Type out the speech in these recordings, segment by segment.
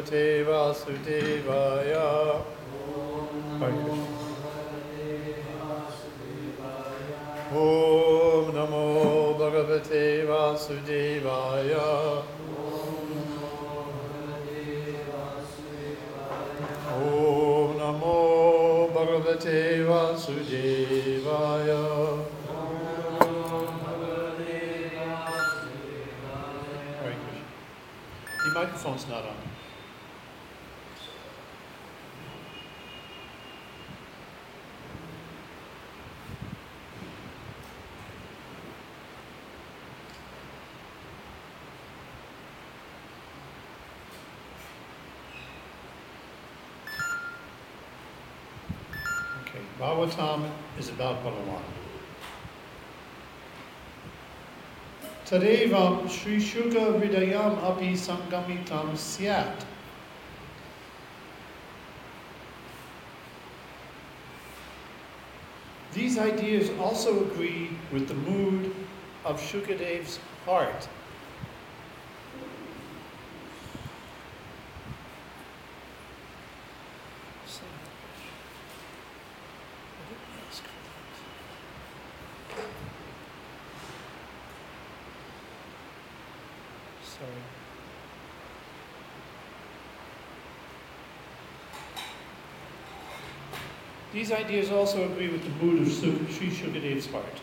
Bhagavate Vasudevaya. Hare Krishna. Om Namo Bhagavate Vasudevaya. Om Namo Bhagavate Vasudevaya. Hare Krishna. The microphone's not on. Bhagavatam is about Bhagavan. Tadevam Sri Shuka Hridayam Api Sangamitam Syat. These ideas also agree with the mood of Shukadev's heart. These ideas also agree with the mood of Sri Shukadev's heart.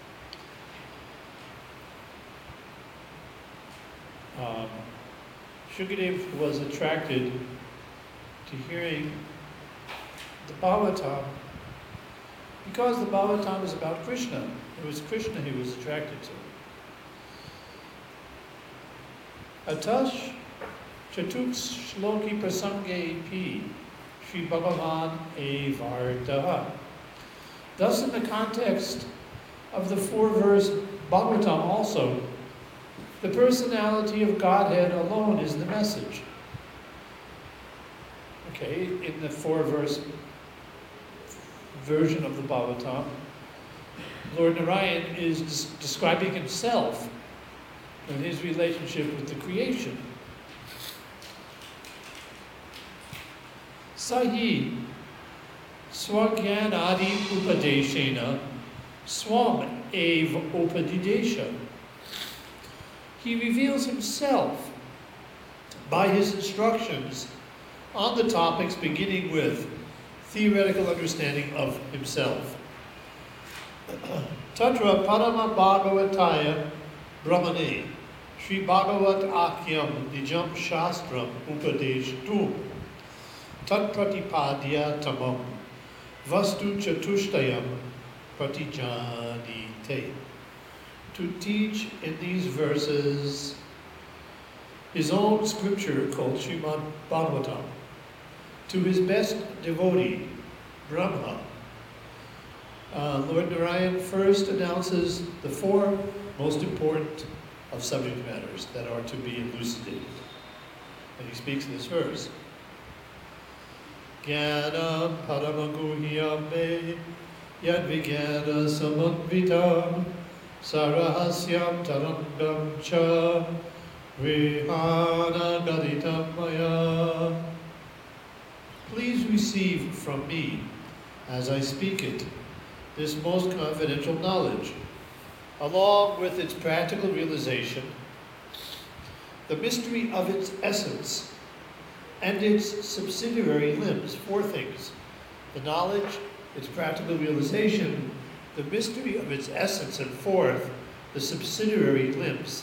Shukadev was attracted to hearing the Bhagavatam because the Bhagavatam is about Krishna. It was Krishna he was attracted to. Atash Chatuk Shloki Prasange Pi Sri Bhagavan Evarta. Thus, in the context of the 4-verse Bhagavatam also, the personality of Godhead alone is the message. Okay, in the 4-verse version of the Bhagavatam, Lord Narayan is describing himself and his relationship with the creation. Sahi Swagyan Adi Upadeshena Swam Ev Upadidesha. He reveals himself by his instructions on the topics beginning with theoretical understanding of himself. Tatra Parama Bhagavataya Brahmane Sri Bhagavat Akyam Nijam Shastram Upadeshtum Tat Pratipadya Tamam Vastu Chatushtayam Pratijanite. To teach in these verses his own scripture called Srimad Bhagavatam to his best devotee, Brahma. Lord Narayan first announces the 4 most important of subject matters that are to be elucidated. And he speaks in this verse. Jnanam paramaguhyam me yad vijnana samadvitam Sarahasyam tarangam cha vihana gaditam maya. Please receive from me, as I speak it, this most confidential knowledge, along with its practical realization, the mystery of its essence, and its subsidiary limbs. 4 things: the knowledge, its practical realization, the mystery of its essence, and 4th, the subsidiary limbs.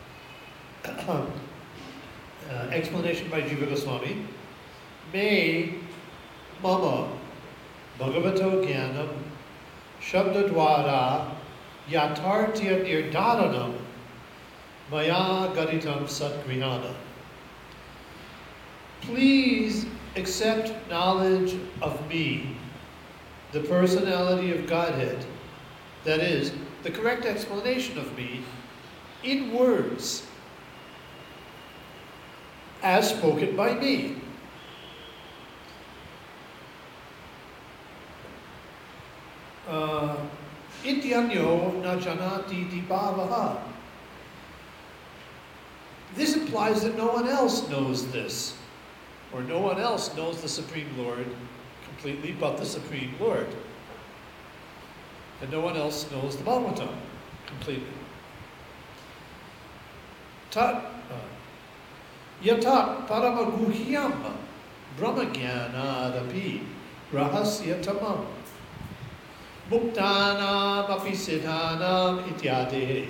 Explanation by Jiva Goswami. Me mama bhagavato jnanam shabda dwara yatartya nirdharanam maya gaditam satgrihana. Please accept knowledge of me, the personality of Godhead, that is, the correct explanation of me, in words, as spoken by me. Ityanyo na janati dibhavaha. This implies that no one else knows this. or no one else knows the Supreme Lord completely but the Supreme Lord. And no one else knows the Bhagavatam completely. Yatat paramaguhyam brahmagyanadapi rahasyatamam muktanam api siddhanam ityade.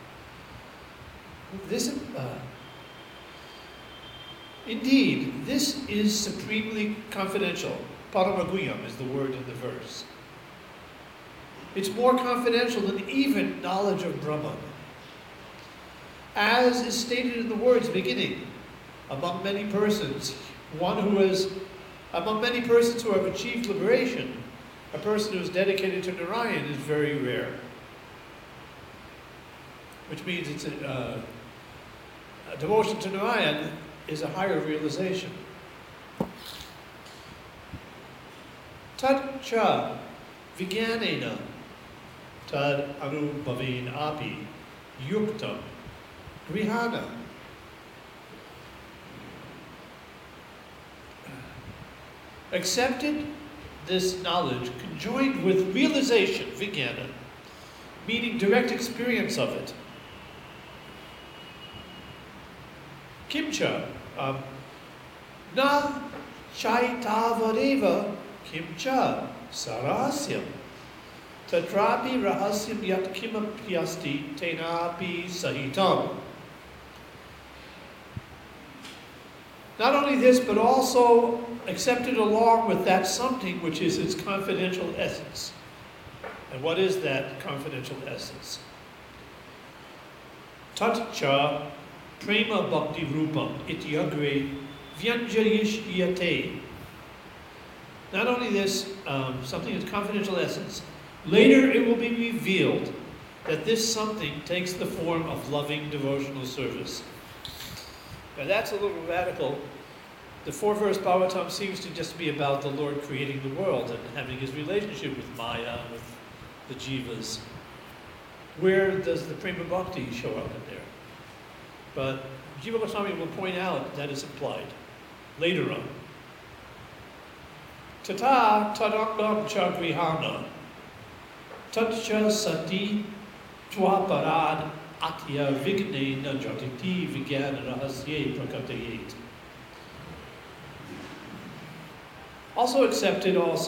Indeed, this is supremely confidential. Paramaguhyam is the word in the verse. It's more confidential than even knowledge of Brahman. As is stated in the words beginning, among many persons who have achieved liberation, a person who is dedicated to Narayan is very rare. Which means it's a devotion to Narayan is a higher realization. Tat cha vijnanena tad anubhavin api yuktam grihana. Accepted this knowledge conjoined with realization, vijnana, meaning direct experience of it. Kimcha, na chaitavadeva kimcha sarasyam tatrapi rahasyam yat kimapyasti tenapi sahitam. Not only this, but also accepted along with that something which is its confidential essence. And what is that confidential essence? Tat-cha prema bhakti rupam ityagre vyanjayishyate. Not only this, something is confidential essence. Later it will be revealed that this something takes the form of loving devotional service. Now that's a little radical. The 4-verse Bhagavatam seems to just be about the Lord creating the world and having his relationship with Maya, with the jivas. Where does the Prema Bhakti show up in there? But Jiva Goswami will point out that is implied later on. Tata tadangam cha grihana tatcha sati twaparad atya vigne na jatiti vijnana rahasye prakatayet. Also accept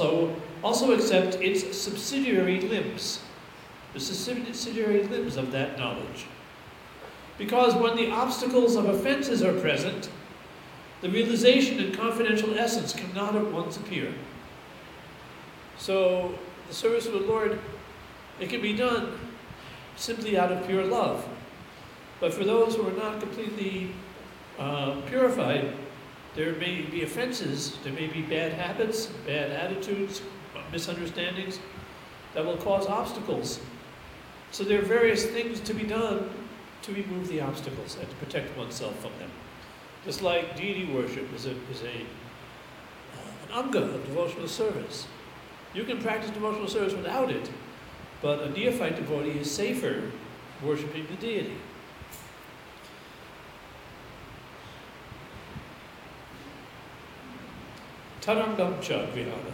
its subsidiary limbs, the subsidiary limbs of that knowledge. Because when the obstacles of offenses are present, the realization and confidential essence cannot at once appear. So the service of the Lord, it can be done simply out of pure love. But for those who are not completely purified, there may be offenses, there may be bad habits, bad attitudes, misunderstandings that will cause obstacles. So there are various things to be done to remove the obstacles and to protect oneself from them. Just like deity worship is an anga of devotional service. You can practice devotional service without it, but a neophyte devotee is safer worshiping the deity. Tarangam cha grihana.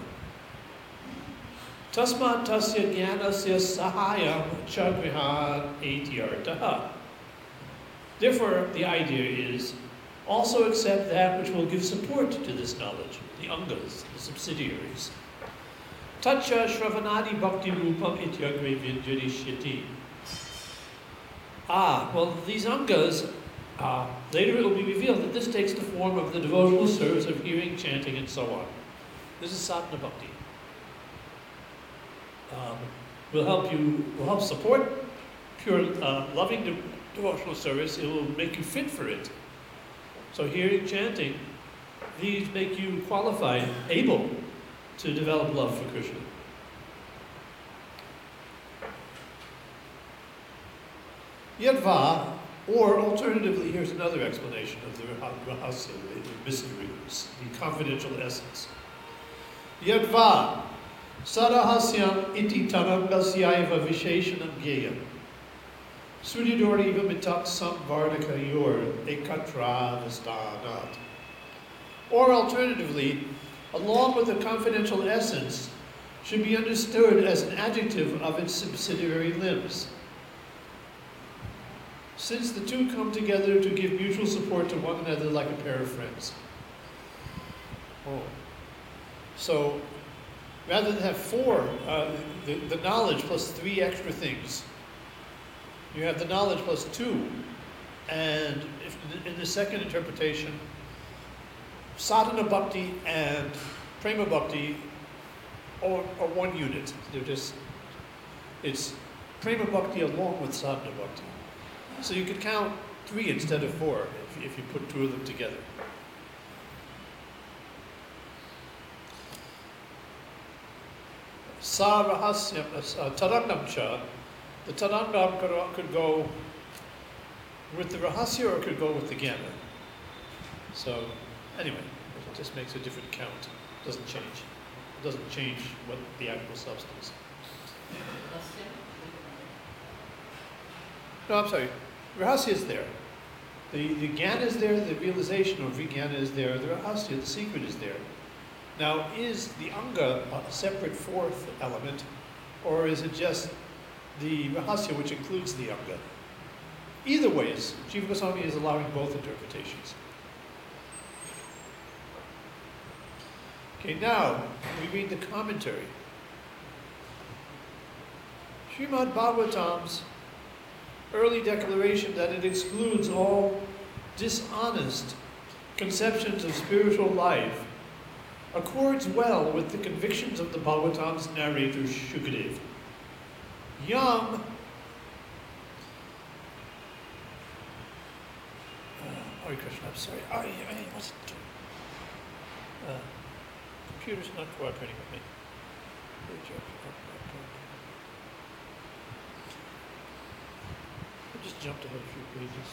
Tasmat tasya jnanasya sahayam cha grihan etyartaha. Therefore, the idea is also accept that which will give support to this knowledge, the angas, the subsidiaries. Tacha shravanadi bhakti rupam ityagre vyanjarishyati. Well, these angas, later it will be revealed that this takes the form of the devotional service of hearing, chanting, and so on. This is sadhana bhakti. Will help support pure, loving devotional service. It will make you fit for it. So hearing, chanting, these make you qualified, able to develop love for Krishna. Yadva, or alternatively, here's another explanation of the rahasya, the mysteries, the confidential essence. Yadva, sarahasyam iti tarangasyaiva visheshanam gyeyam. Sudidoriva mitat samvardaka yor ekatra vistanat. Or alternatively, along with the confidential essence, should be understood as an adjective of its subsidiary limbs, since the two come together to give mutual support to one another like a pair of friends. Oh. So, rather than have four, the knowledge plus three extra things, you have the knowledge plus two. And if, in the second interpretation, sadhana bhakti and prema bhakti are one unit. They're just, it's prema bhakti along with sadhana bhakti. So you could count three instead of four if you put two of them together. Sa rahasyam tarannam cha. The tarannam could go with the rahasya or it could go with the jnana. So anyway, it just makes a different count. It doesn't change. It doesn't change what the actual substance. No, I'm sorry. Rahasya is there. The jnana is there, the realization of vijnana is there, the rahasya, the secret is there. Now, is the anga a separate fourth element, or is it just the rahasya which includes the anga? Either ways, Jiva Goswami is allowing both interpretations. Okay, now we read the commentary. Srimad Bhagavatam's early declaration that it excludes all dishonest conceptions of spiritual life accords well with the convictions of the Bhagavatam's narrator Shukadev. Yam Hare Krishna, I'm sorry. I wasn't computer's not cooperating with me. I just jumped ahead a few pages.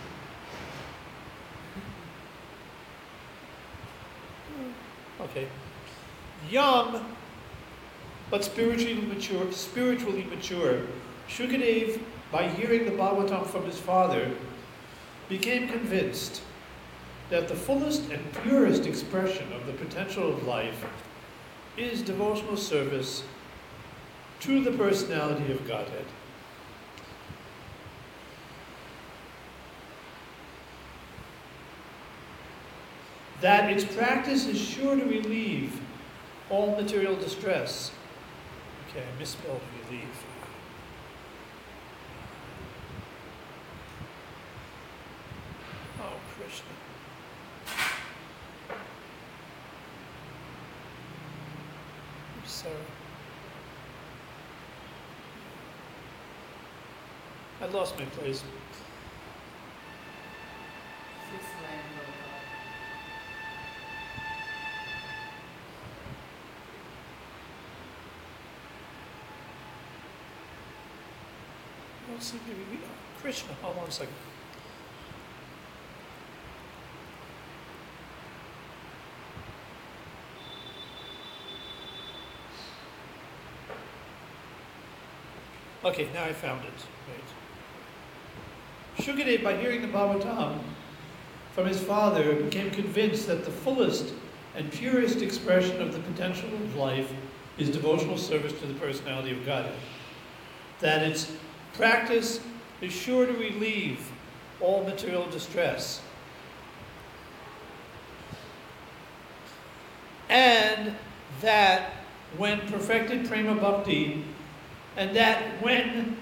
Okay. Young, but spiritually mature, Shukadev, by hearing the Bhagavatam from his father, became convinced that the fullest and purest expression of the potential of life is devotional service to the personality of Godhead. That its practice is sure to relieve all material distress. Okay, I misspelled relieve. Oh, Krishna. I'm sorry. I lost my place. Don't seem to be Krishna. Hold on a second. Okay, now I found it. Right. Shukadev, by hearing the Bhagavatam from his father, became convinced that the fullest and purest expression of the potential of life is devotional service to the personality of Godhead. That its practice is sure to relieve all material distress. And that when perfected prema bhakti, and that when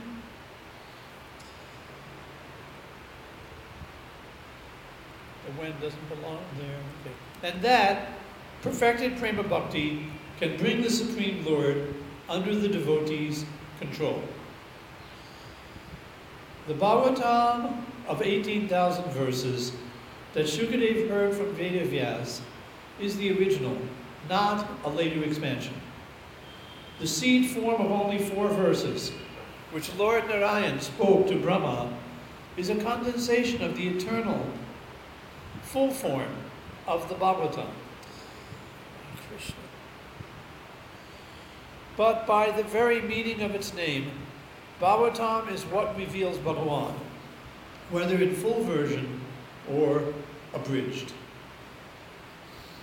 the when doesn't belong there, okay. And that perfected prema bhakti can bring the Supreme Lord under the devotee's control. The Bhagavatam of 18,000 verses that Shukadev heard from Vedavyas is the original, not a later expansion. The seed form of only 4 verses, which Lord Narayan spoke to Brahma, is a condensation of the eternal, full form of the Bhagavatam. Krishna. But by the very meaning of its name, Bhagavatam is what reveals Bhagawan, whether in full version or abridged.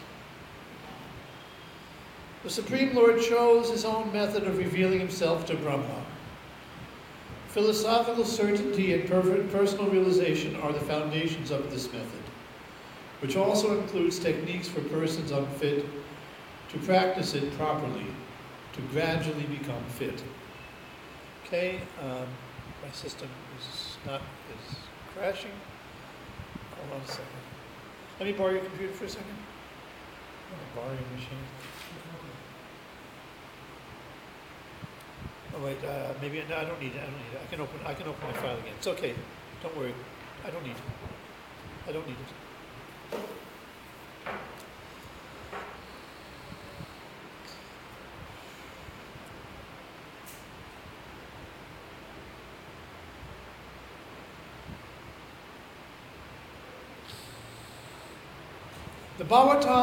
The Supreme Lord chose his own method of revealing himself to Brahma. Philosophical certainty and personal realization are the foundations of this method, which also includes techniques for persons unfit to practice it properly, to gradually become fit. Okay, my system is crashing. Hold on a second. Let me borrow your computer for a second. Borrow your machine. Oh wait, maybe no, I don't need it. I can open my file again. It's okay. Don't worry. I don't need it. The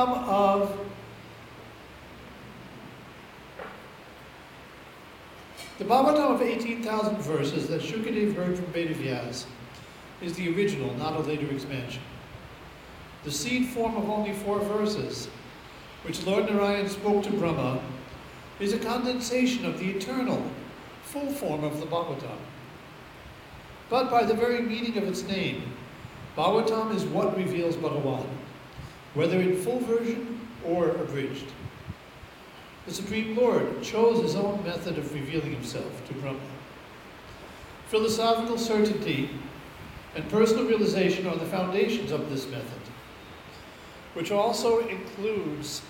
Bhagavatam of 18,000 verses that Shukadev heard from Vedavyas is the original, not a later expansion. The seed form of only 4 verses, which Lord Narayan spoke to Brahma, is a condensation of the eternal, full form of the Bhagavatam. But by the very meaning of its name, Bhagavatam is what reveals Bhagavan, whether in full version or abridged. The Supreme Lord chose his own method of revealing himself to Brahma. Philosophical certainty and personal realization are the foundations of this method, which also includes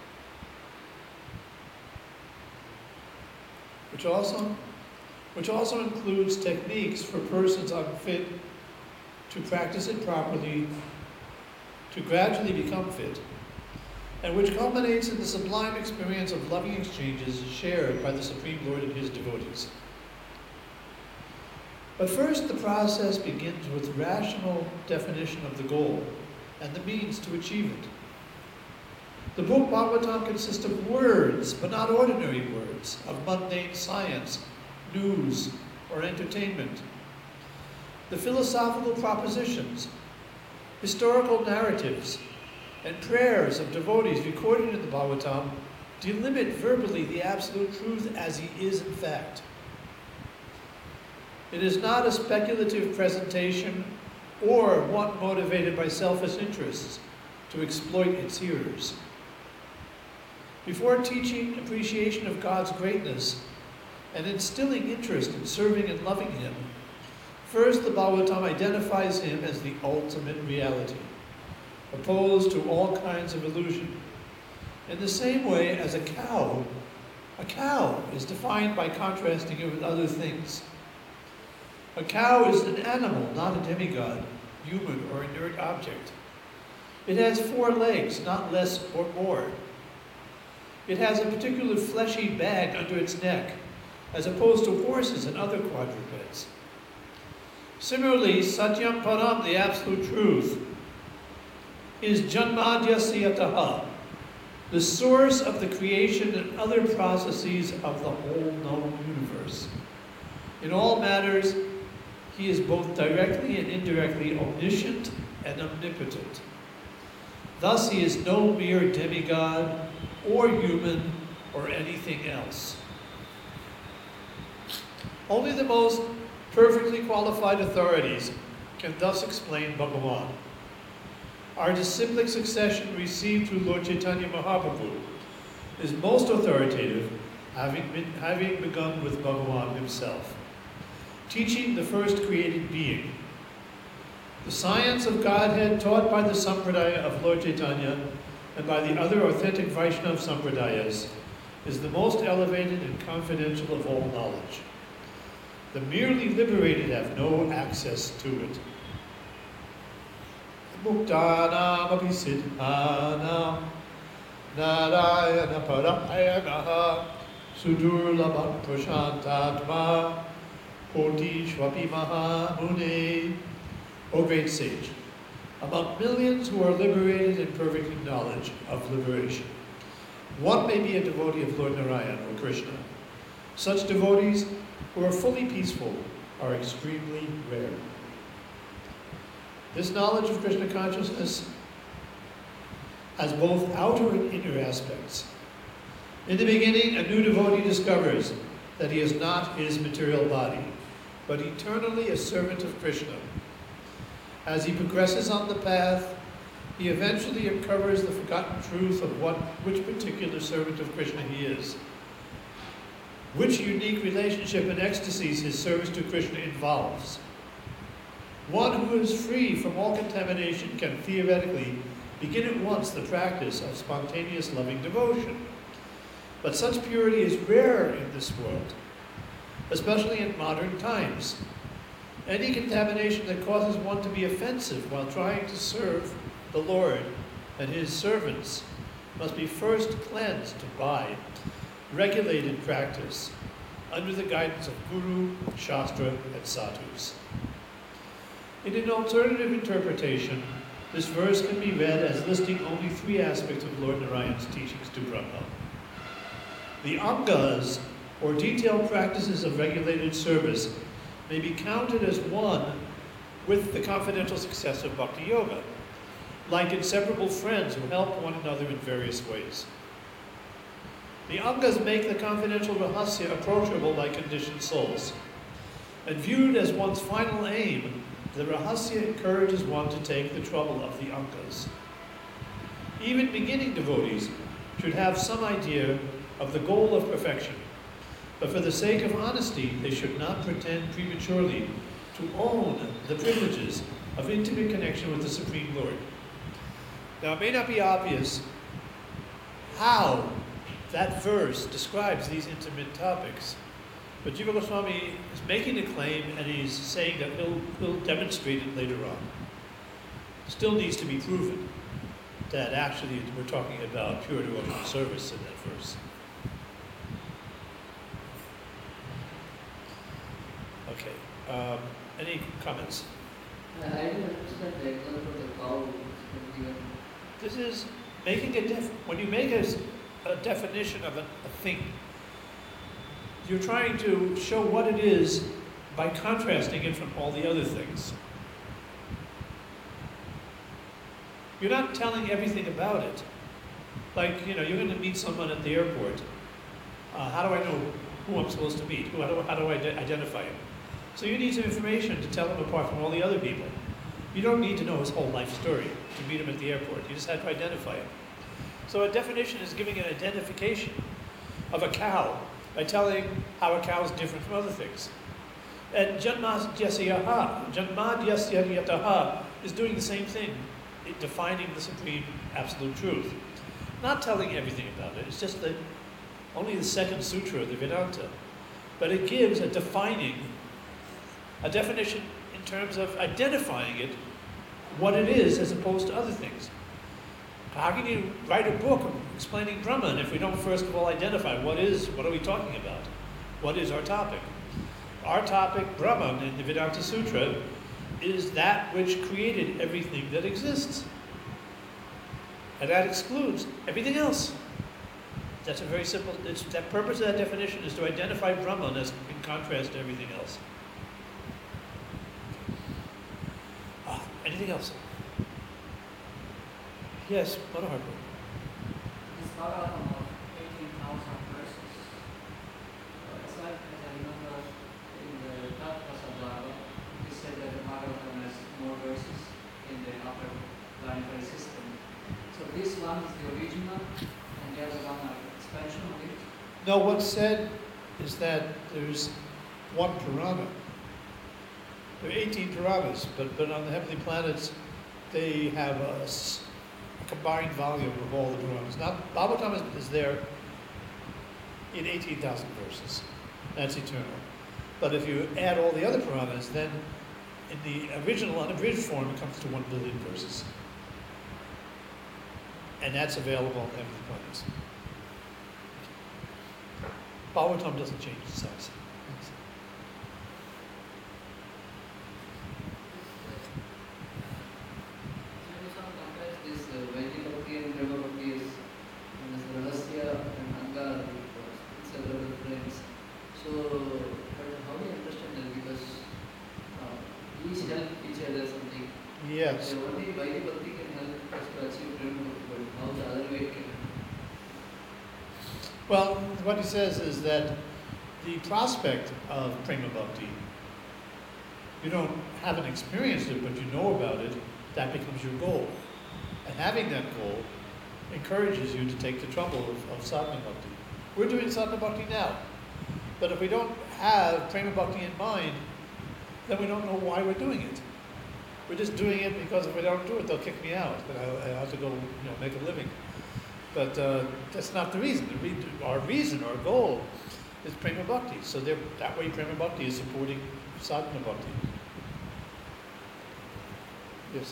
techniques for persons unfit to practice it properly, to gradually become fit, and which culminates in the sublime experience of loving exchanges shared by the Supreme Lord and his devotees. But first, the process begins with rational definition of the goal and the means to achieve it. The book Bhagavatam consists of words, but not ordinary words, of mundane science, news, or entertainment. The philosophical propositions, historical narratives, and prayers of devotees recorded in the Bhagavatam delimit verbally the absolute truth as he is in fact. It is not a speculative presentation or one motivated by selfish interests to exploit its hearers. Before teaching appreciation of God's greatness and instilling interest in serving and loving him, first the Bhagavatam identifies him as the ultimate reality, opposed to all kinds of illusion. In the same way as a cow is defined by contrasting it with other things. A cow is an animal, not a demigod, human or inert object. It has 4 legs, not less or more. It has a particular fleshy bag under its neck, as opposed to horses and other quadrupeds. Similarly, Satyam Param, the absolute truth, is Janmadhyasya Yataha, the source of the creation and other processes of the whole known universe. In all matters, he is both directly and indirectly omniscient and omnipotent. Thus, he is no mere demigod or human or anything else. Only the most perfectly qualified authorities can thus explain Bhagavan. Our disciplic succession received through Lord Chaitanya Mahaprabhu is most authoritative, having begun with Bhagavan himself, teaching the first created being. The science of Godhead taught by the Sampradaya of Lord Chaitanya and by the other authentic Vaishnava Sampradayas is the most elevated and confidential of all knowledge. The merely liberated have no access to it. Muktanam abhisiddhanam narayana parayanaha sudurlabham prashantatma koti shvapi mahamune. O great sage, among millions who are liberated in perfect knowledge of liberation, one may be a devotee of Lord Narayan or Krishna. Such devotees who are fully peaceful are extremely rare. This knowledge of Krishna consciousness has both outer and inner aspects. In the beginning, a new devotee discovers that he is not his material body, but eternally a servant of Krishna. As he progresses on the path, he eventually uncovers the forgotten truth of which particular servant of Krishna he is, which unique relationship and ecstasies his service to Krishna involves. One who is free from all contamination can theoretically begin at once the practice of spontaneous loving devotion. But such purity is rare in this world, especially in modern times. Any contamination that causes one to be offensive while trying to serve the Lord and his servants must be first cleansed by regulated practice under the guidance of Guru, Shastra, and Sadhus. In an alternative interpretation, this verse can be read as listing only three aspects of Lord Narayan's teachings to Brahma. The Angas, or detailed practices of regulated service, may be counted as one with the confidential success of Bhakti Yoga, like inseparable friends who help one another in various ways. The Angas make the confidential Rahasya approachable by conditioned souls. And viewed as one's final aim, the Rahasya encourages one to take the trouble of the Angas. Even beginning devotees should have some idea of the goal of perfection, but for the sake of honesty, they should not pretend prematurely to own the privileges of intimate connection with the Supreme Lord. Now, it may not be obvious how that verse describes these intimate topics, but Jiva Goswami is making a claim, and he's saying that he'll demonstrate it later on. Still needs to be proven that actually we're talking about pure devotional service in that verse. Okay, any comments? I didn't understand the example of the cow. This is making when you make a definition of a thing, you're trying to show what it is by contrasting it from all the other things. You're not telling everything about it. Like, you're going to meet someone at the airport. How do I know who I'm supposed to meet? How do I identify him? So you need some information to tell him apart from all the other people. You don't need to know his whole life story to meet him at the airport. You just have to identify him. So a definition is giving an identification of a cow by telling how a cow is different from other things. And Janmadhyasya Yataha is doing the same thing, defining the supreme absolute truth. Not telling everything about it, it's just only the second sutra of the Vedanta. But it gives a definition in terms of identifying it, what it is as opposed to other things. How can you write a book explaining Brahman if we don't first of all identify what are we talking about? What is our topic? Our topic, Brahman, in the Vedanta Sutra, is that which created everything that exists. And that excludes everything else. That's a very simple, that purpose of that definition is to identify Brahman as in contrast to everything else. Anything else? Yes, Manohar. This Bhagavatam of 18,000 verses. It's like, as I remember, in the Tattva Bhagavatam, it said that the Bhagavatam has more verses in the upper planetary system. So this one is the original, and the other one are expansion of it. No, what's said is that there's one Purana. There are 18 Puranas, but on the heavenly planets, they have a combined volume of all the Puranas. Now, Bhagavatam is there in 18,000 verses. That's eternal. But if you add all the other Puranas, then in the original unabridged form, it comes to 1 billion verses. And that's available on heavenly planets. Bhagavatam doesn't change its size. Yes. Only Vaidhi Bhakti can help us to achieve Prema Bhakti, but how the other way can Well, what he says is that the prospect of prema bhakti, you don't haven't experienced it, but you know about it, that becomes your goal. And having that goal encourages you to take the trouble of sadhana bhakti. We're doing sadhana bhakti now. But if we don't have prema bhakti in mind, then we don't know why we're doing it. We're just doing it because if we don't do it, they'll kick me out, and I have to go, make a living. But that's not the reason. Our reason, our goal, is prema bhakti. So that way, prema bhakti is supporting sadhana bhakti. Yes.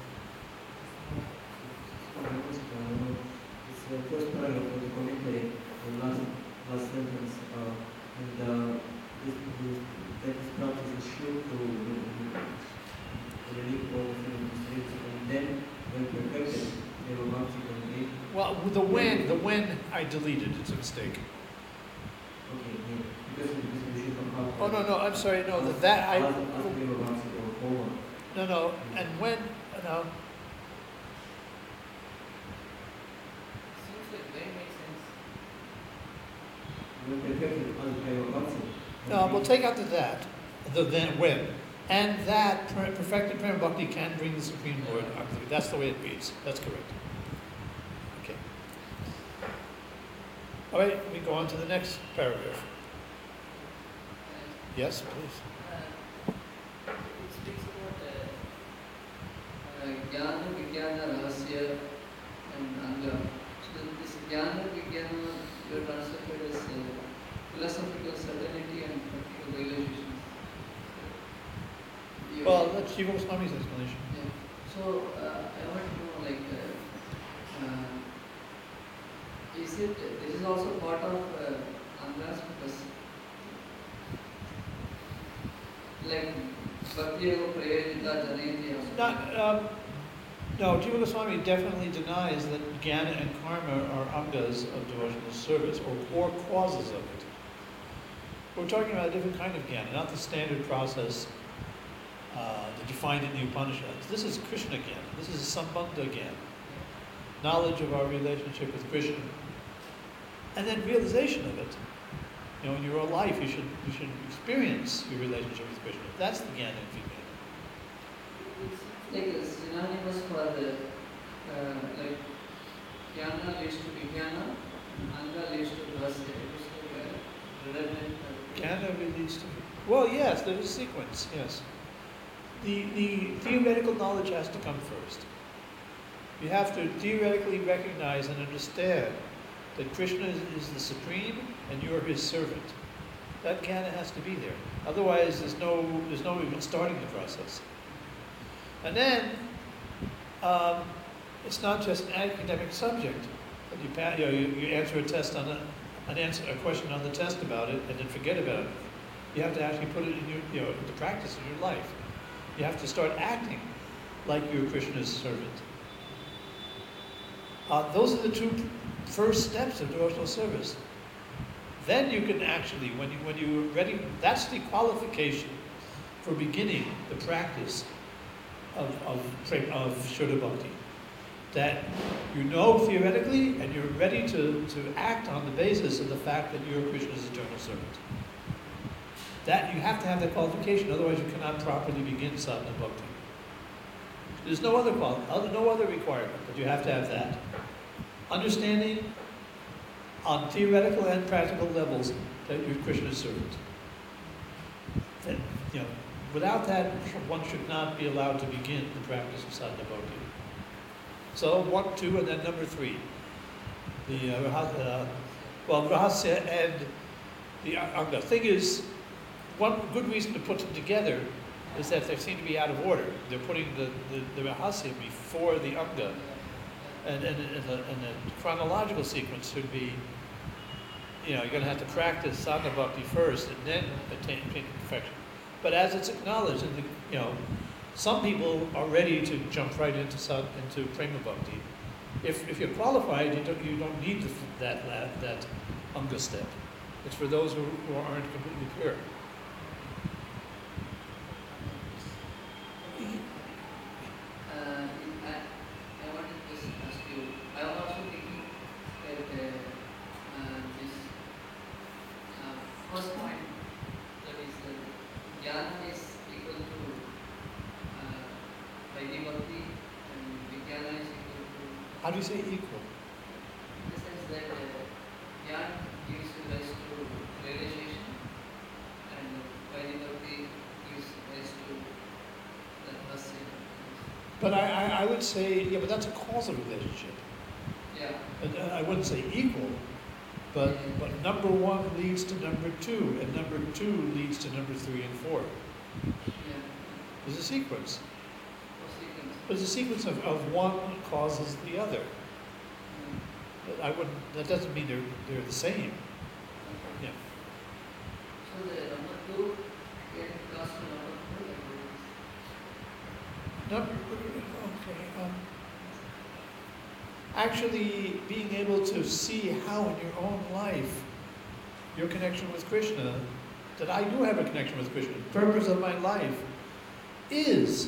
It's the first paragraph of the commentary, the last sentence, and this practice is sure to relieve all the mistakes, and then when perfected, they will not be. Well, the when I deleted, it's a mistake. Okay, yeah. Because we should come out. Oh no, I'm sorry, no, no, and when, no. Seems like they make sense. When perfected, No, we'll take out that, the then, when. And that perfected prema bhakti can bring the Supreme Lord. That's the way it reads. That's correct. Okay. All right, we go on to the next paragraph. Yes, please. It speaks about Jnana, Vijnana, Rahasya, and Anga. So this Jnana, Vijnana, you are translated as philosophical certainty and practical realizations. Well, that's Jiva Goswami's explanation. Yeah. So I want to know, this is also part of Angas, because Bhakti Yoga Prayojita Janeti also. No, Jiva Goswami definitely denies that jnana and karma are angas of devotional service or causes of it. We're talking about a different kind of jnana, not the standard process defined in the Upanishads. This is Krishna jnana. This is Sambandha jnana. Knowledge of our relationship with Krishna. And then realization of it. In your whole life, you should experience your relationship with Krishna. That's the jnana and vijnana. It's synonymous for jnana leads to vijnana, anga leads to rasya. It is redundant. Jnana leads to. Well, yes, there's a sequence. Yes. The theoretical knowledge has to come first. You have to theoretically recognize and understand that Krishna is the supreme and you're his servant. That jnana has to be there. Otherwise, there's no even starting the process. And then it's not just an academic subject. That you answer a test on a question on the test about it and then forget about it. You have to actually put it in your into practice in your life. You have to start acting like you're Krishna's servant. Those are the two first steps of devotional service. Then you can actually, when you're ready, that's the qualification for beginning the practice of Shuddha Bhakti. That you know theoretically and you're ready to act on the basis of the fact that you're Krishna's eternal servant. That you have to have that qualification, otherwise you cannot properly begin sadhana bhakti. There's no other requirement, but you have to have that. Understanding on theoretical and practical levels that you're Krishna's servant. And, without that, one should not be allowed to begin the practice of sadhana bhakti. So 1, 2, and then number 3. The rahasya and the anga. Thing is, one good reason to put them together is that they seem to be out of order. They're putting the rahasya before the anga. And the chronological sequence should be, you're going to have to practice sadhana bhakti first and then attain perfection. But as it's acknowledged, some people are ready to jump right into prema bhakti. If you're qualified, you don't need that anga step. It's for those who aren't completely pure. I wanted to just ask you, I am also thinking that this do you say equal? In the sense that Jnana gives rise to realization, and Vaidhi gives rise to the Rasya. But I would say, yeah, but that's a causal relationship. Yeah. And I wouldn't say equal, but number one leads to number two, and number two leads to number 3 and 4. Yeah. There's a sequence. For sequence. But it's a sequence of one causes the other. Mm. I wouldn't, that doesn't mean they're the same. Okay. Yeah. So the number 2 can cause to number 4. Okay. Actually, being able to see how in your own life your connection with Krishna, that I do have a connection with Krishna. The purpose of my life is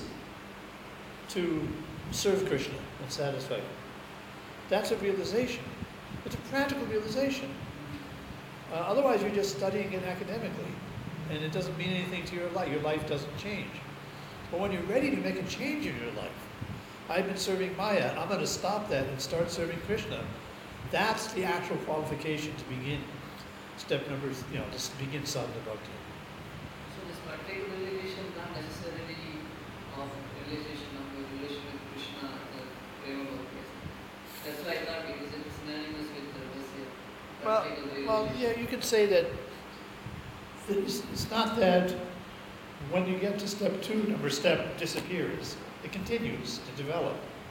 to serve Krishna and satisfy him. That's a realization. It's a practical realization. Otherwise, you're just studying it academically, and it doesn't mean anything to your life. Your life doesn't change. But when you're ready to make a change in your life, I've been serving Maya, I'm going to stop that and start serving Krishna. That's the actual qualification to begin. Step number, to begin sadhana bhakti. So this practical realization not necessarily of realization of your relation with Krishna, the prema bhakti. That's why I thought because it's synonymous with the Rasya. Practical realization. Well, yeah, you could say that it's not that when you get to step 2, number step disappears. It continues to develop.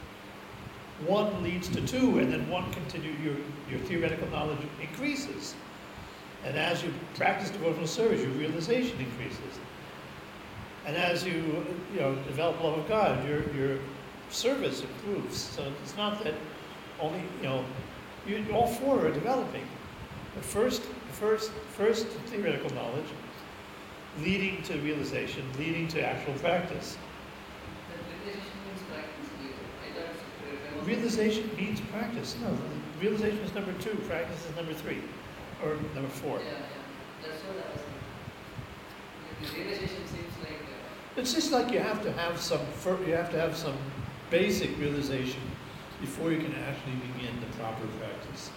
1 leads to 2, and then 1 your theoretical knowledge increases. And as you practice devotional service, your realization increases. And as you develop love of God, your service improves. So it's not that only all 4 are developing. But first theoretical knowledge, leading to realization, leading to actual practice. Realization means practice here. I thought it's Realization means practice. No, realization is number 2, practice is number 3, or number 4. Yeah. That's what I was thinking. The realization seems like It's just like you have to have some basic realization before you can actually begin the proper practice.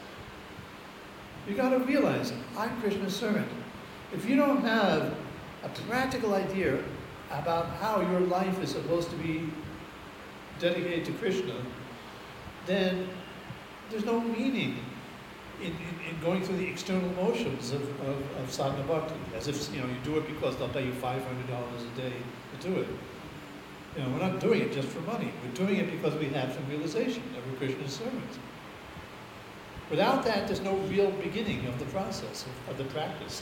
You got to realize, I'm Krishna's servant. If you don't have a practical idea about how your life is supposed to be dedicated to Krishna, then there's no meaning in going through the external motions of sadhana bhakti, as if you do it because they'll pay you $500 a day to do it. We're not doing it just for money. We're doing it because we have some realization that we're Krishna's servants. Without that, there's no real beginning of the process, of the practice.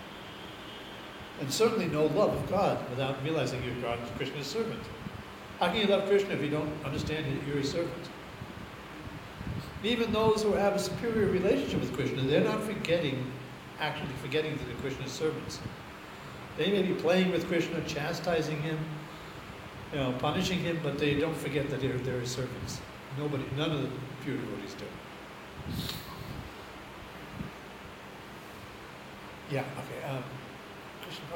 And certainly no love of God without realizing you're Krishna's servant. How can you love Krishna if you don't understand that you're his servant? Even those who have a superior relationship with Krishna, they're not actually forgetting that they're Krishna's servants. They may be playing with Krishna, chastising him, punishing him, but they don't forget that they're his servants. None of the pure devotees do. Yeah, okay. Krishna,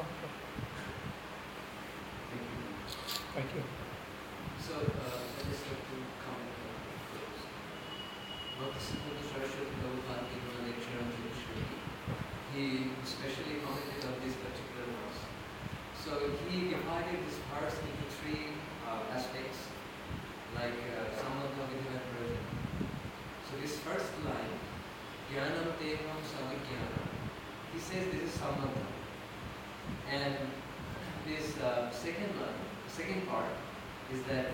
thank you. So, I just have to comment on those. Bhaktisiddhanta Saraswati Prabhupada gave a lecture on Jewish. He especially commented on this particular verse. So, he divided this verse into 3 aspects, like Samantha, Vidya, and Praja. So, this first line, Jnanam Teham Samajnana, he says this is Samantha. And this second line, the second part, is that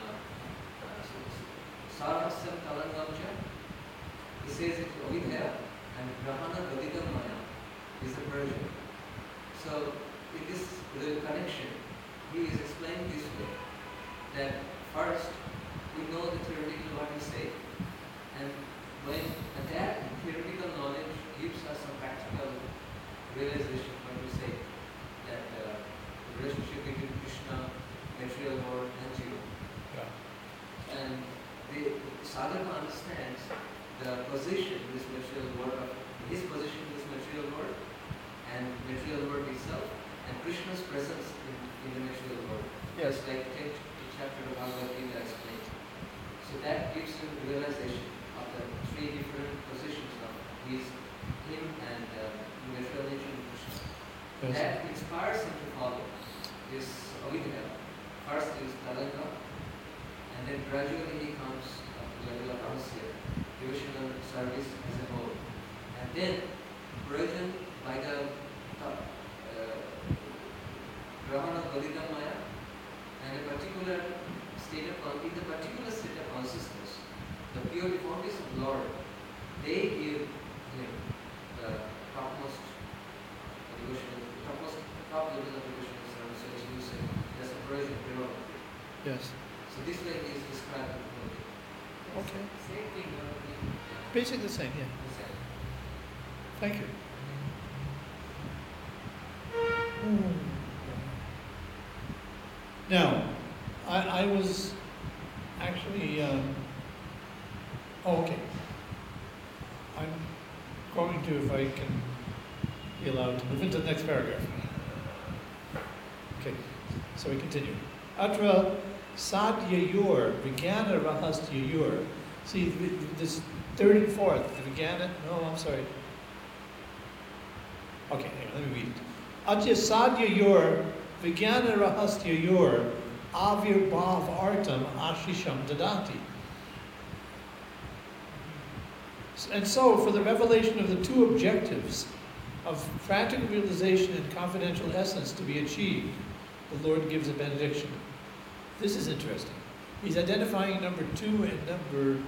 Sarasam Talangamcha, he says it's Avidya, and Brahmana Gadita Maya is the Persian. So, in this little connection, he is explaining this way, that first, we know the theoretical what he said, and when that theoretical knowledge gives us some practical realization when we say that the relationship between Krishna, material world, and Jiva. Yeah. And the sadhaka understands the position in this material world, his position in this material world, and material world itself, and Krishna's presence in the material world. Yes. Like 10th chapter of Bhagavad Gita explains. So that gives him realization of the three different positions of him and the relation with Krishna. Yes. That inspires him to follow this avidya. First is talaka, and then gradually he comes to the level of rahasya, devotional service as a whole. And then Prayojan by the Brahmana Balidam Maya and a particular state of in the particular state of consciousness, the pure devotees of Lord, they give him the topmost devotional, top level of devotional service, as you say, that's a Prayojan Priroda. Yes. So this way is described in the movie. Okay. Same thing. Basically the same, yeah. Thank you. Now, I was actually, okay. I'm going to, if I can be allowed to move into the next paragraph. Okay, so we continue. Atra sadyayor, vigana rahastyayor. See, this third and fourth, the vigana, no, I'm sorry. Okay, hang on, let me read it. Atya sadyayor, vigana rahastyayor, avirbhav artam ashisham dadati. And so, for the revelation of the two objectives of practical realization and confidential essence to be achieved, the Lord gives a benediction. This is interesting. He's identifying number 2 and number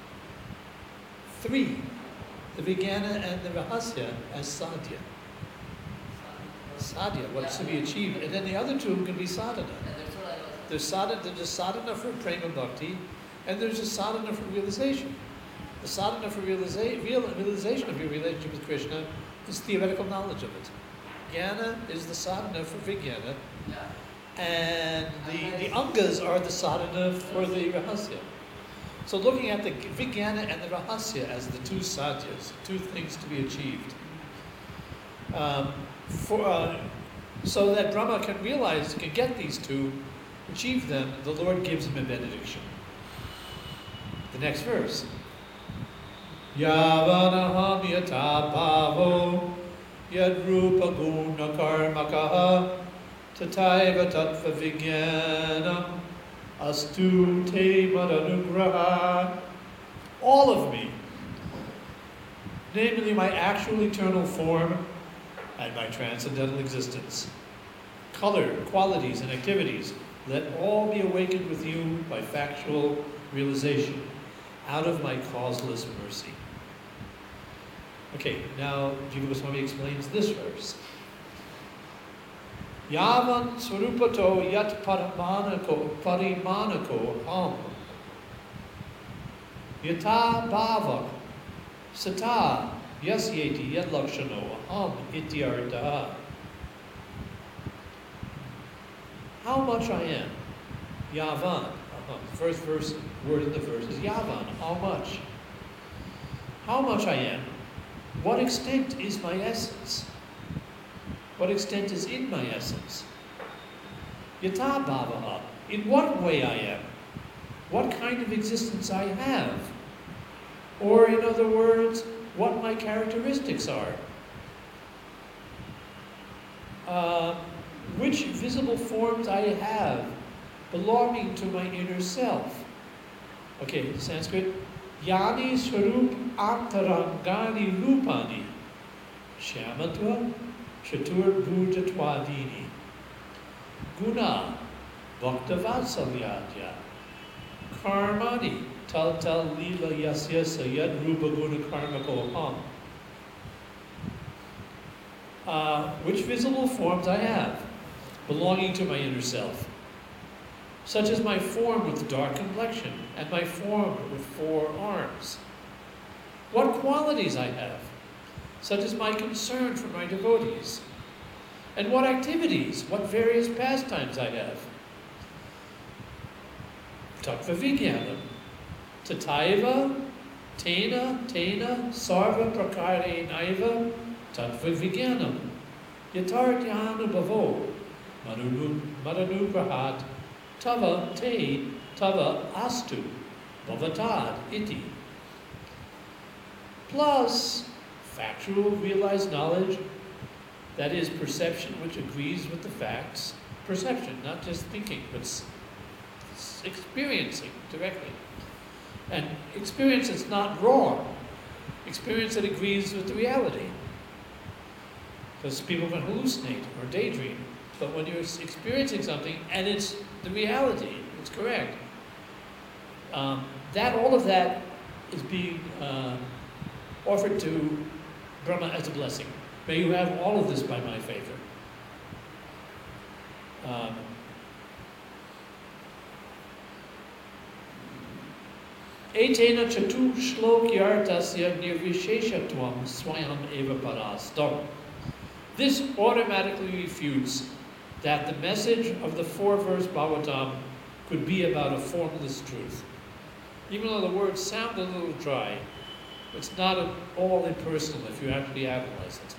3, the Vijnana and the Rahasya, as sadhya. Sadhya, what's to be achieved. And then the other 2 can be sadhana. And that's what I was. There's a sadhana for prema bhakti, and there's a sadhana for realization. The sadhana for realization of your relationship with Krishna is theoretical knowledge of it. Jnana is the sadhana for Vijnana, Yeah. and the angas are the sadhana for the rahasya. So looking at the Vijnana and the rahasya as the 2 sadhyas, 2 things to be achieved. So that Brahma can realize, can get these 2, achieve them, the Lord gives him a benediction. The next verse. Yavanaham yata bhavo yadrupa guna karmakaha tataiva tattva vijnanam astu te madanugraha. All of me, namely my actual eternal form and my transcendental existence, color, qualities, and activities, let all be awakened with you by factual realization out of my causeless mercy. Okay, now Jiva Goswami explains this verse. Yavan swarupato yat parimanako ham yata bhavak sata yasyeti yad lakshano ham ityartha. How much I am, Yavan. The first verse, word in the verse is Yavan, how much? How much I am. What extent is my essence? What extent is in my essence? Yata bhavaha, in what way I am? What kind of existence I have? Or in other words, what my characteristics are? Which visible forms I have belonging to my inner self. Okay, Sanskrit. Yani swarup antarangani rupani shyamatva chatur bhujatwadini guna bhaktavasalyadya karmani tal lila yasya sayad rupa guna karmako ham. Which visible forms I have belonging to my inner self, such as my form with dark complexion and my form with 4 arms. What qualities I have, such as my concern for my devotees, and what activities, what various pastimes I have. Tattva vijnanam, tataiva, tena, sarva prakare naiva, tattva vijnanam, yatartyana bhavo, madanugrahat, tava te, tava astu, bhavatad iti. Plus factual realized knowledge, that is perception which agrees with the facts. Perception, not just thinking, but experiencing directly. And experience that's not wrong. Experience that agrees with the reality. Because people can hallucinate or daydream. But when you're experiencing something and it's the reality, it's correct, all of that is being offered to Brahma as a blessing. May you have all of this by my favor. Etena chatu shlokyartasya nirvisheshatvam swayam eva parastam. This automatically refutes that the message of the 4-verse Bhagavatam could be about a formless truth. Even though the words sound a little dry, it's not at all impersonal if you actually analyze it.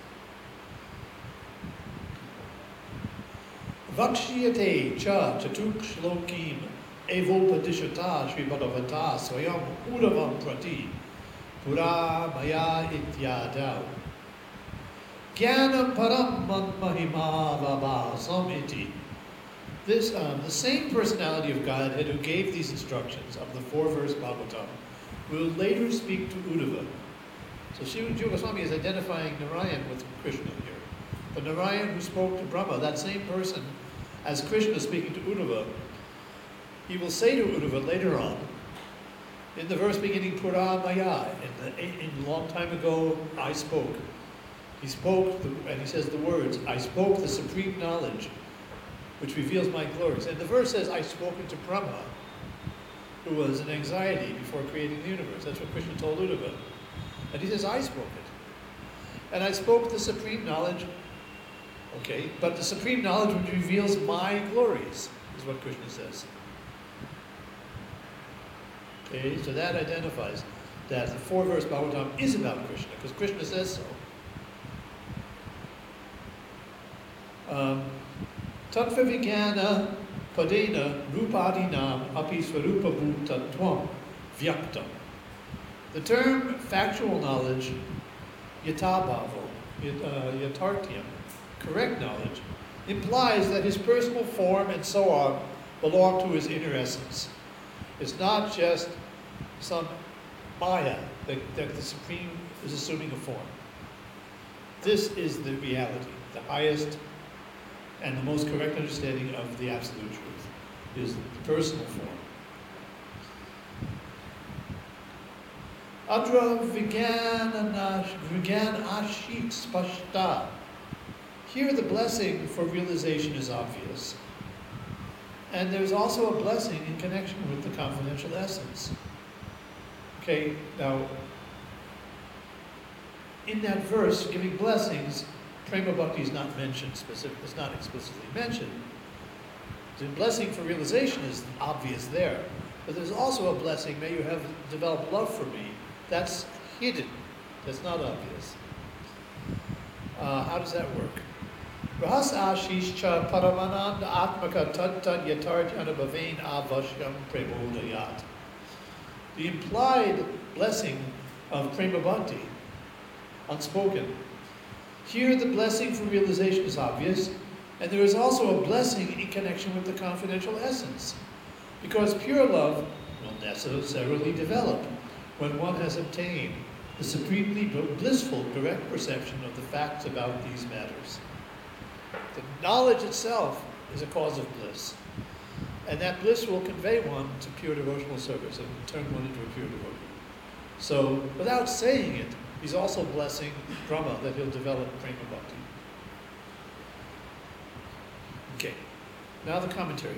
Vakshiyate cha chatuk shlokim evopadishata Sri Bhagavata swayam udavam prati pura maya ityadav Jnana param mahima vabhasam iti. This, the same personality of Godhead who gave these instructions of the 4-verse Bhagavatam will later speak to Uddhava. So Jiva Goswami is identifying Narayan with Krishna here. The Narayan who spoke to Brahma, that same person, as Krishna speaking to Uddhava, he will say to Uddhava later on, in the verse beginning, Pura Maya, in a long time ago, I spoke. He spoke, and he says the words, I spoke the supreme knowledge, which reveals my glories. And the verse says, I spoke to Brahma, who was in anxiety before creating the universe. That's what Krishna told Uddhava. And he says, I spoke it. And I spoke the supreme knowledge, okay, but the supreme knowledge which reveals my glories, is what Krishna says. Okay, so that identifies that the 4-verse Bhagavatam is about Krishna, because Krishna says so. Tattva Vijnana Padena Rupadinam Api Swarupa Bhutatvam Vyaktam. The term factual knowledge, yatabhavo, yatartyam, correct knowledge, implies that his personal form and so on belong to his inner essence. It's not just some maya that the Supreme is assuming a form. This is the reality, the highest and the most correct understanding of the absolute truth, is the personal form. Adra Vigyan Ashit Spashta. Here the blessing for realization is obvious. And there's also a blessing in connection with the confidential essence. Okay, now, in that verse, giving blessings, Prema Bhakti is not mentioned it's not explicitly mentioned. The blessing for realization is obvious there. But there's also a blessing, may you have developed love for me. That's hidden. That's not obvious. How does that work? Rahas ashish cha paramananda atmaka tad yatarjana bhavain avashyam premodayat. The implied blessing of Prema Bhakti, unspoken. Here the blessing for realization is obvious, and there is also a blessing in connection with the confidential essence. Because pure love will necessarily develop when one has obtained the supremely blissful direct perception of the facts about these matters. The knowledge itself is a cause of bliss. And that bliss will convey one to pure devotional service and turn one into a pure devotee. So, without saying it, he's also blessing Brahma that he'll develop Prema Bhakti. Okay, now the commentary.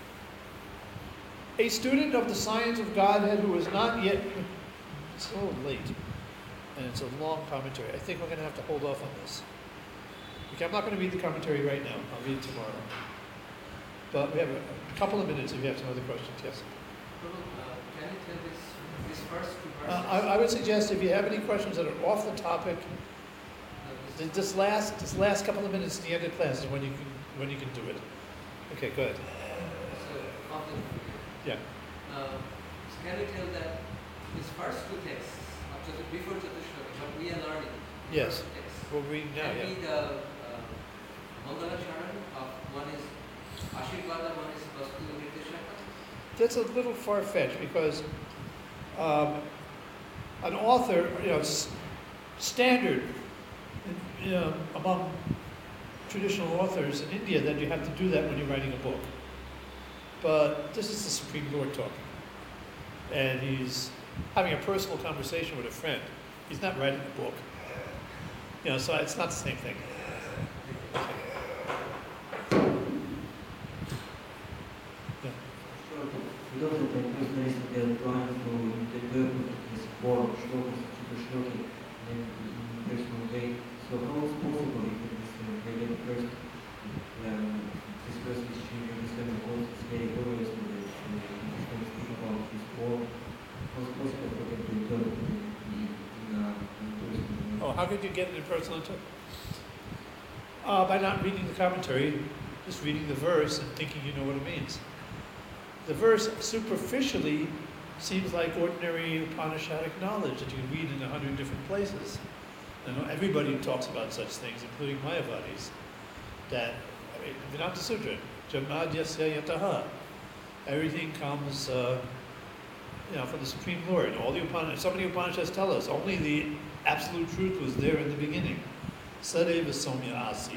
A student of the science of Godhead who is not yet... It's a little late, and it's a long commentary. I think we're going to have to hold off on this. Okay, I'm not going to read the commentary right now. I'll read it tomorrow. But we have a couple of minutes if you have some other questions. Yes? Can you tell this first two verses? I would suggest if you have any questions that are off the topic, this last couple of minutes at the end of class is when you can do it. Okay, go ahead. So, Yeah. can you tell that these first two texts, before Chatushloki, what we are learning, Yes. first text, We're reading now, can yeah. be the Mangala Charan of one is Ashirvada, one is Vastu Nirdeshaka? That's a little far-fetched because an author, standard among traditional authors in India that you have to do that when you're writing a book. But this is the Supreme Lord talking. And he's having a personal conversation with a friend. He's not writing a book. So it's not the same thing. Yeah. We know that the personalists they are trying to interpret this form, shlokas, shloki, in a personal way. So how is possible if this maybe the first this person is changing understanding all this very obvious to the speak about this form? How is possible for them to interpret it in a personal way? Oh, how could you get it in personal interpret? By not reading the commentary, just reading the verse and thinking you know what it means. The verse superficially seems like ordinary Upanishadic knowledge that you can read in 100 different places. Everybody talks about such things, including Mayavadis, that, Vedanta Sutra, Jamadhyasya Yataha, everything comes, from the Supreme Lord. All the Upanishads, so many Upanishads tell us, only the absolute truth was there in the beginning. Sadeva Somya Asid.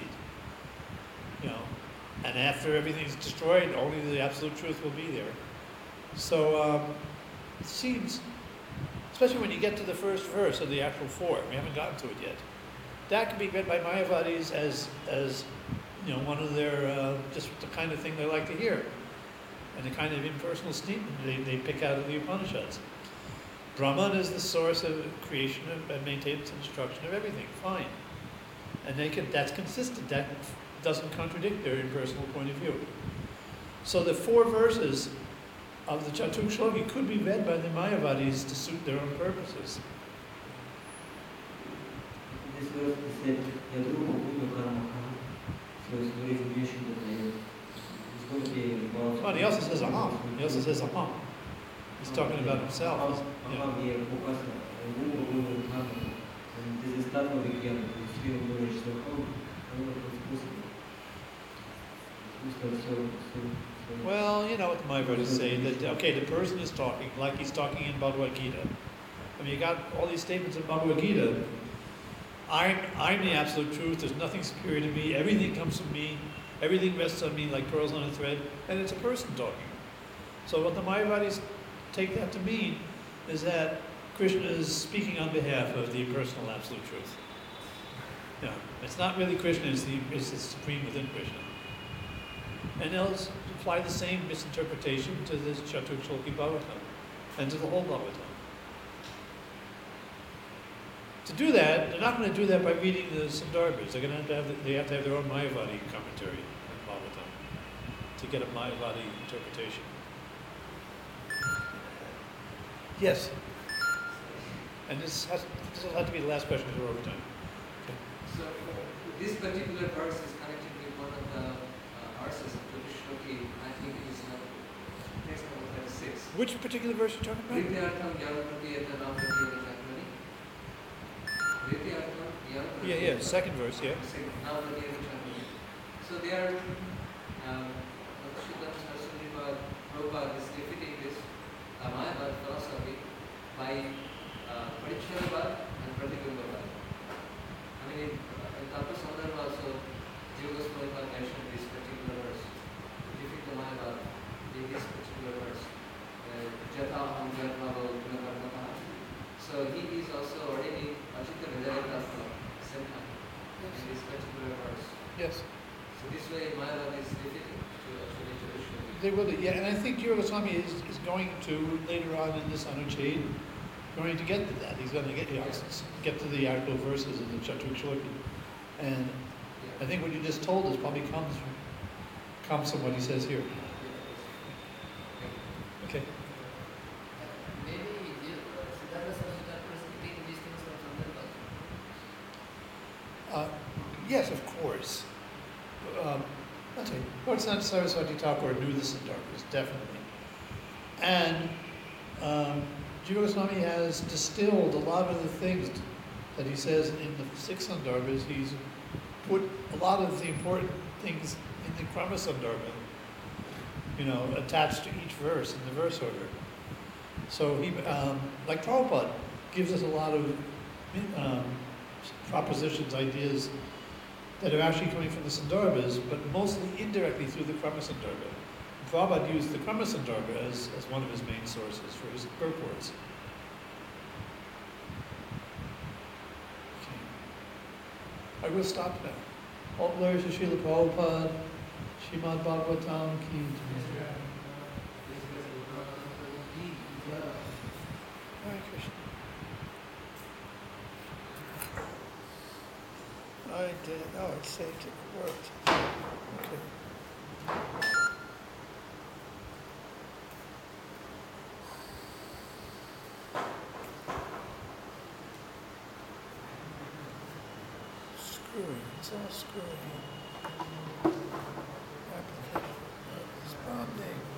And after everything's destroyed, only the absolute truth will be there. So it seems, especially when you get to the first verse of the actual form, we haven't gotten to it yet. That can be read by Mayavadis as one of their, just the kind of thing they like to hear. And the kind of impersonal statement they pick out of the Upanishads. Brahman is the source of creation and maintenance and destruction of everything. Fine. And that's consistent. That doesn't contradict their impersonal point of view. So the 4 verses of the Chatuk Shloki could be read by the Mayavadis to suit their own purposes. This verse said, Yadrupa Buddha Karmaka. So it's very information that it's going to be about. Well, he also says aham. He also says aham. He's talking about himself. And this is not what we get. It's real knowledge. So how is possible? Well, what the Mayavadis say, that, the person is talking like he's talking in Bhagavad Gita. You got all these statements in Bhagavad Gita. I'm the absolute truth, there's nothing superior to me, everything comes from me, everything rests on me like pearls on a thread, and it's a person talking. So what the Mayavadis take that to mean is that Krishna is speaking on behalf of the impersonal absolute truth. It's not really Krishna, it's the supreme within Krishna. And they'll apply the same misinterpretation to this Chatuk Shloki Bhagavatam and to the whole Bhagavatam. To do that, they're not going to do that by reading the Sandarbhas. They have to have their own Mayavadi commentary on Bhagavatam to get a Mayavadi interpretation. Yes. And this will have to be the last question because we're over time. Okay. So this particular verse is connected with one of the verses of Shloki. I think it is text number 36. Which particular verse are you talking about? Rityartham Jnanaprati Namaprati Jnanmani. Rityartham Jnanaprati. Yeah, second verse, yeah. Namaprati Jnanmani. So they are, Shuddha Saraswati Prabhupada is defeating this Mayavad philosophy by Parichyavad and Pratibimbavad. In Tattva Sandarbha also, Jiva Goswami mentioned this particular verse. To defeat the Mayavad in this particular verse. Jataham Jatmavo Gunakarmakaha. So he is also already Achita Vedayata from same time in this particular verse. Yes. So this way Mayavad is defeated to actually traditionally. They will, yeah, and I think Jiva Goswami is going to, later on in this Anucheda, going to get to that. He's going to get to the actual verses of the Chatuk Shloki. And I think what you just told us probably comes from what he says here. Okay. Maybe Siddhartha Saraswati Thakur is taking these things from Sandarbha. Yes, of course. That's right. Lord Sant Saraswati Thakur knew the Sandarbhas, definitely. And Jiva Goswami has distilled a lot of the things that he says in the six Sandarbhas. He's put a lot of the important things in the Krama Sandarbha, attached to each verse in the verse order. So he, like Prabhupada, gives us a lot of propositions, ideas that are actually coming from the Sandarbhas, but mostly indirectly through the Krama Sandarbha. Prabhupada used the Krama Sandarbha as one of his main sources for his purports. Okay. I will stop now. All glory to Srila Prabhupada, Srimad Bhagavatam ki jai. Hare Krishna. I did. Oh, it saved it. It worked. Okay. Screwy. It's all screwy. Application. Responding.